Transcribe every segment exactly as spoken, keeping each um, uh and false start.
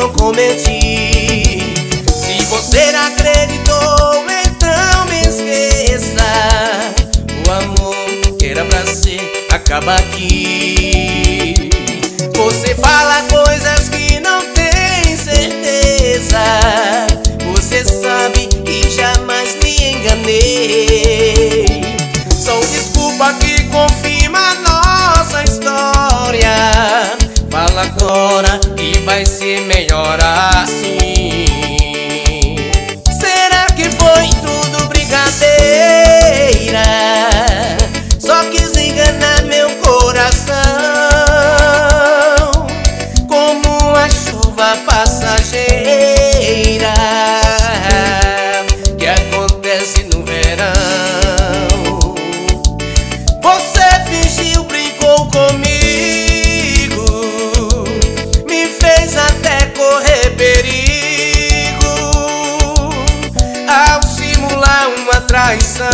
não cometi. Se você não acreditou, então me esqueça. O amor que era pra ser acaba aqui. Você fala coisas que não tem certeza. Você sabe que jamais me enganei. Só desculpa que confirma a nossa história. Fala agora que vai ser melhor assim. Será que foi tudo brincadeira? Só quis enganar meu coração, como uma chuva passageira que acontece no verão. Você fingiu, brincou comigo, me fez até correr perigo, ao simular uma traição,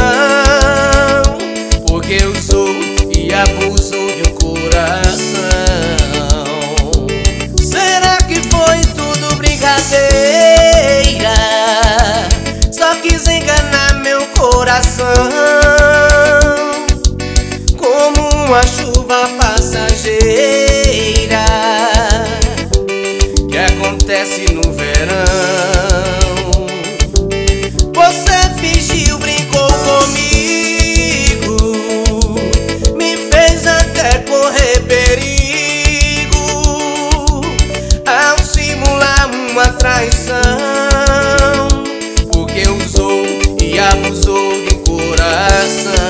porque usou e abusou de um coração. Será que foi tudo brincadeira? Só quis enganar meu coração, como uma chuva passageira que acontece no verão. Você fingiu, brincou comigo, me fez até correr perigo, ao simular uma traição, porque usou e abusou de um coração.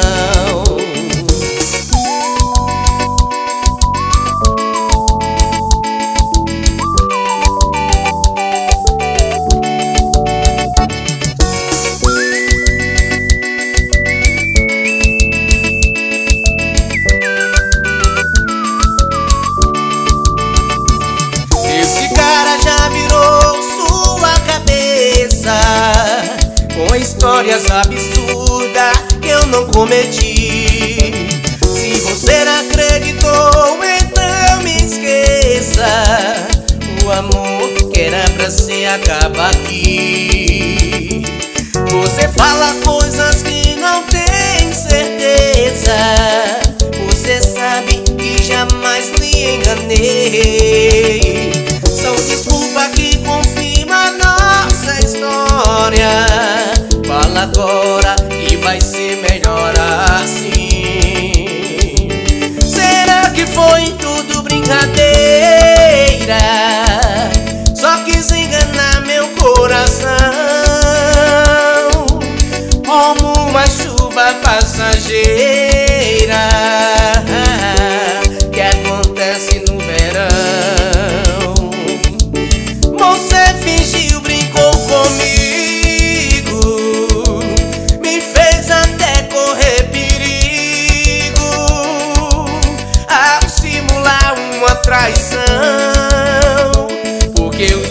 Com histórias absurdas que eu não cometi. Se você não acreditou, então me esqueça. O amor que era pra ser acaba aqui. Você fala coisas que não tem certeza. Você sabe que jamais lhe enganei. São desculpas que confirmam a nossa história. Fala agora que vai ser melhor assim. Será que foi tudo brincadeira? Só quis enganar meu coração, como uma chuva passageira que acontece no verão. Você fingiu, brincou comigo, me fez até correr perigo, ao simular uma traição, porque eu